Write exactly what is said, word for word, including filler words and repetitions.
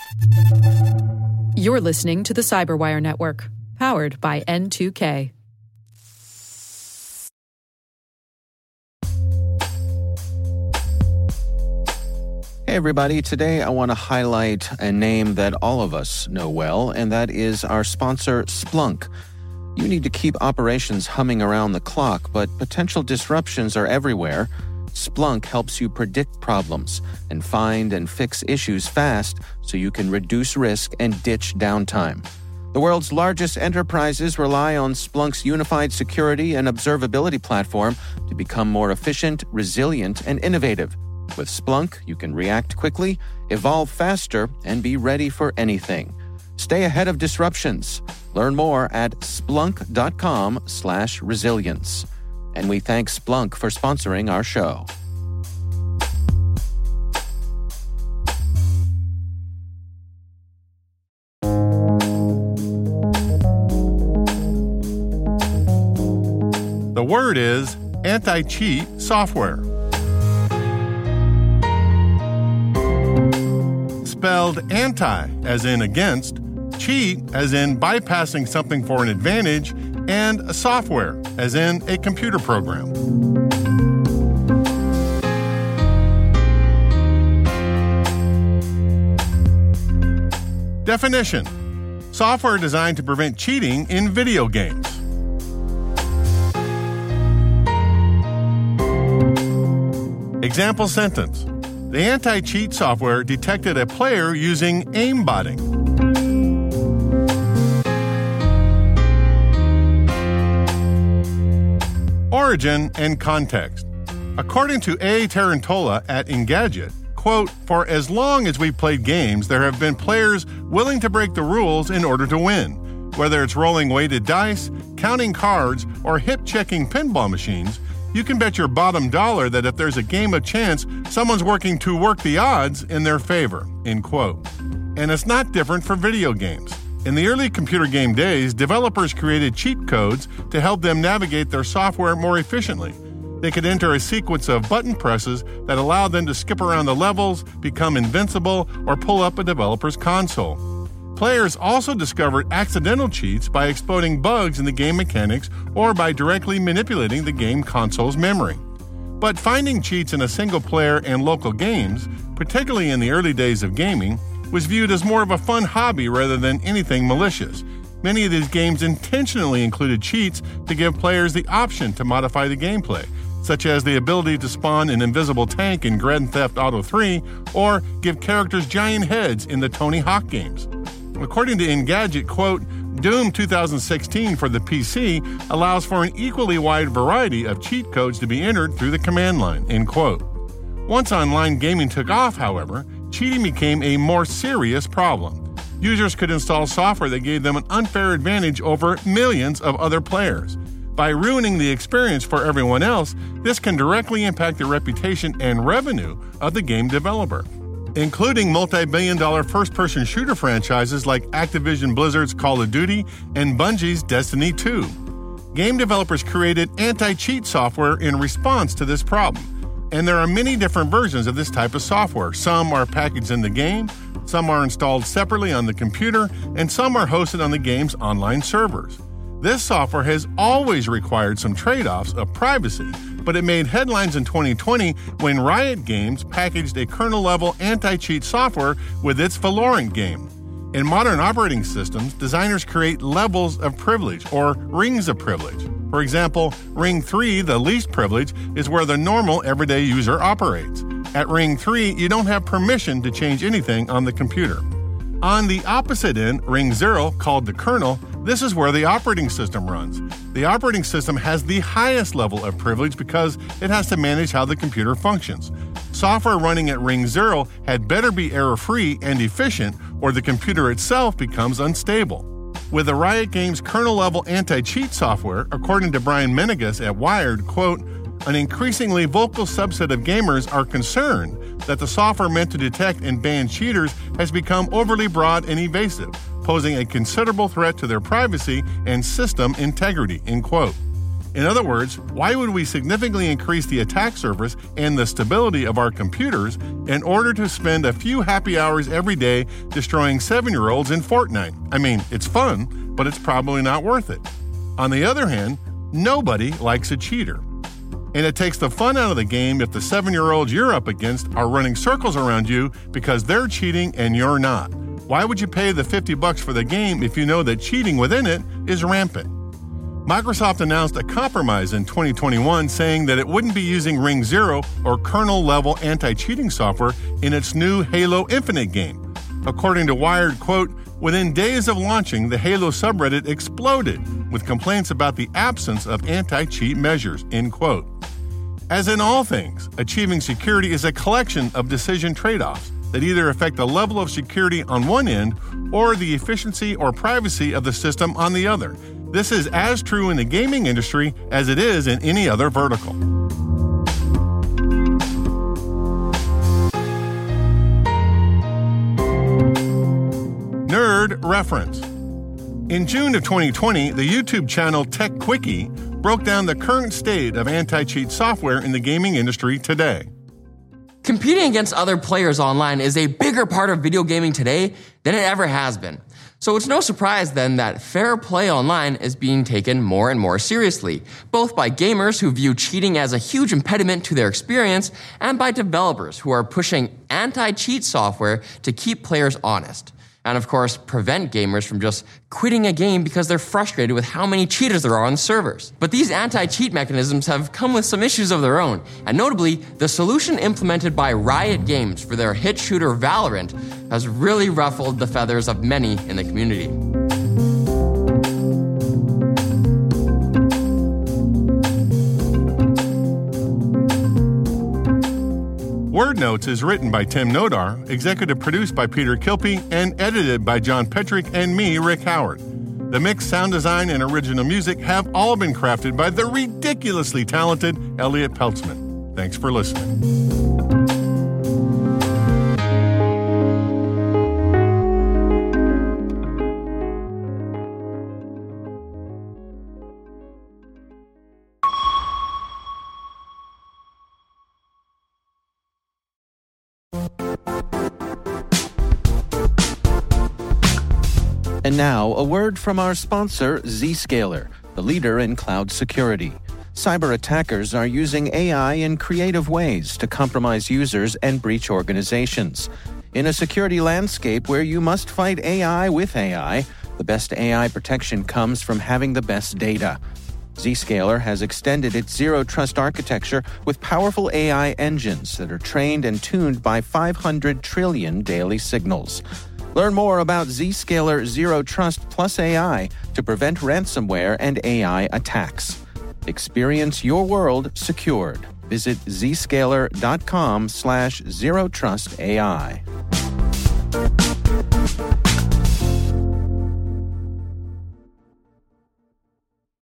You're listening to the Cyberwire Network, powered by N two K. Hey everybody, today I want to highlight a name that all of us know well, and that is our sponsor, Splunk. You need to keep operations humming around the clock, but potential disruptions are everywhere. Splunk helps you predict problems and find and fix issues fast so you can reduce risk and ditch downtime. The world's largest enterprises rely on Splunk's unified security and observability platform to become more efficient, resilient, and innovative. With Splunk, you can react quickly, evolve faster, and be ready for anything. Stay ahead of disruptions. Learn more at splunk.com slash resilience. And we thank Splunk for sponsoring our show. The word is anti-cheat software. Spelled anti, as in against, cheat, as in bypassing something for an advantage, and software, as in a computer program. Definition: software designed to prevent cheating in video games. Example sentence: the anti-cheat software detected a player using aimbotting. Origin and context. According to A. Tarantola at Engadget, quote, for as long as we've played games, there have been players willing to break the rules in order to win. Whether it's rolling weighted dice, counting cards, or hip-checking pinball machines, you can bet your bottom dollar that if there's a game of chance, someone's working to work the odds in their favor, end quote. And it's not different for video games. In the early computer game days, developers created cheat codes to help them navigate their software more efficiently. They could enter a sequence of button presses that allowed them to skip around the levels, become invincible, or pull up a developer's console. Players also discovered accidental cheats by exploiting bugs in the game mechanics or by directly manipulating the game console's memory. But finding cheats in a single-player and local games, particularly in the early days of gaming, was viewed as more of a fun hobby rather than anything malicious. Many of these games intentionally included cheats to give players the option to modify the gameplay, such as the ability to spawn an invisible tank in Grand Theft Auto three or give characters giant heads in the Tony Hawk games. According to Engadget, quote, Doom twenty sixteen for the P C allows for an equally wide variety of cheat codes to be entered through the command line, end quote. Once online gaming took off, however, cheating became a more serious problem. Users could install software that gave them an unfair advantage over millions of other players. By ruining the experience for everyone else, this can directly impact the reputation and revenue of the game developer, including multi-billion dollar first-person shooter franchises like Activision Blizzard's Call of Duty and Bungie's Destiny two. Game developers created anti-cheat software in response to this problem, and there are many different versions of this type of software. Some are packaged in the game, some are installed separately on the computer, and some are hosted on the game's online servers. This software has always required some trade-offs of privacy, but it made headlines in twenty twenty when Riot Games packaged a kernel-level anti-cheat software with its Valorant game. In modern operating systems, designers create levels of privilege, or rings of privilege. For example, Ring three, the least privilege, is where the normal everyday user operates. At Ring three, you don't have permission to change anything on the computer. On the opposite end, Ring zero, called the kernel, this is where the operating system runs. The operating system has the highest level of privilege because it has to manage how the computer functions. Software running at Ring zero had better be error-free and efficient, or the computer itself becomes unstable. With the Riot Games kernel-level anti-cheat software, according to Brian Menegas at Wired, quote, an increasingly vocal subset of gamers are concerned that the software meant to detect and ban cheaters has become overly broad and evasive, posing a considerable threat to their privacy and system integrity, end quote. In other words, why would we significantly increase the attack surface and the stability of our computers in order to spend a few happy hours every day destroying seven-year-olds in Fortnite? I mean, it's fun, but it's probably not worth it. On the other hand, nobody likes a cheater. And it takes the fun out of the game if the seven-year-olds you're up against are running circles around you because they're cheating and you're not. Why would you pay the fifty bucks for the game if you know that cheating within it is rampant? Microsoft announced a compromise in twenty twenty-one saying that it wouldn't be using Ring Zero or kernel-level anti-cheating software in its new Halo Infinite game. According to Wired, quote, within days of launching, the Halo subreddit exploded with complaints about the absence of anti-cheat measures, end quote. As in all things, achieving security is a collection of decision trade-offs that either affect the level of security on one end or the efficiency or privacy of the system on the other. This is as true in the gaming industry as it is in any other vertical. Nerd reference. In June of twenty twenty, the YouTube channel Tech Quickie broke down the current state of anti-cheat software in the gaming industry today. Competing against other players online is a bigger part of video gaming today than it ever has been. So it's no surprise then that fair play online is being taken more and more seriously, both by gamers who view cheating as a huge impediment to their experience and by developers who are pushing anti-cheat software to keep players honest. And of course, prevent gamers from just quitting a game because they're frustrated with how many cheaters there are on the servers. But these anti-cheat mechanisms have come with some issues of their own, and notably, the solution implemented by Riot Games for their hit shooter Valorant has really ruffled the feathers of many in the community. Word Notes is written by Tim Nodar, executive produced by Peter Kilpie, and edited by John Petrick and me, Rick Howard. The mix, sound design, and original music have all been crafted by the ridiculously talented Elliot Peltzman. Thanks for listening. And now, a word from our sponsor, Zscaler, the leader in cloud security. Cyber attackers are using A I in creative ways to compromise users and breach organizations. In a security landscape where you must fight A I with A I, the best A I protection comes from having the best data. Zscaler has extended its zero-trust architecture with powerful A I engines that are trained and tuned by five hundred trillion daily signals. Learn more about Zscaler Zero Trust Plus A I to prevent ransomware and A I attacks. Experience your world secured. Visit zscaler.com slash zero trust AI.